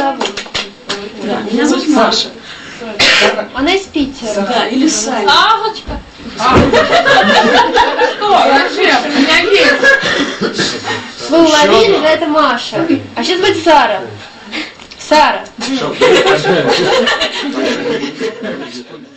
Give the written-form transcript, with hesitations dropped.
зовут? Да, меня зовут Маша. Она из Питера. Да, или Саня. Агочка. Что? Зачем? У меня есть. Вы уловили, да, это Маша. А сейчас будет Сара. Сара.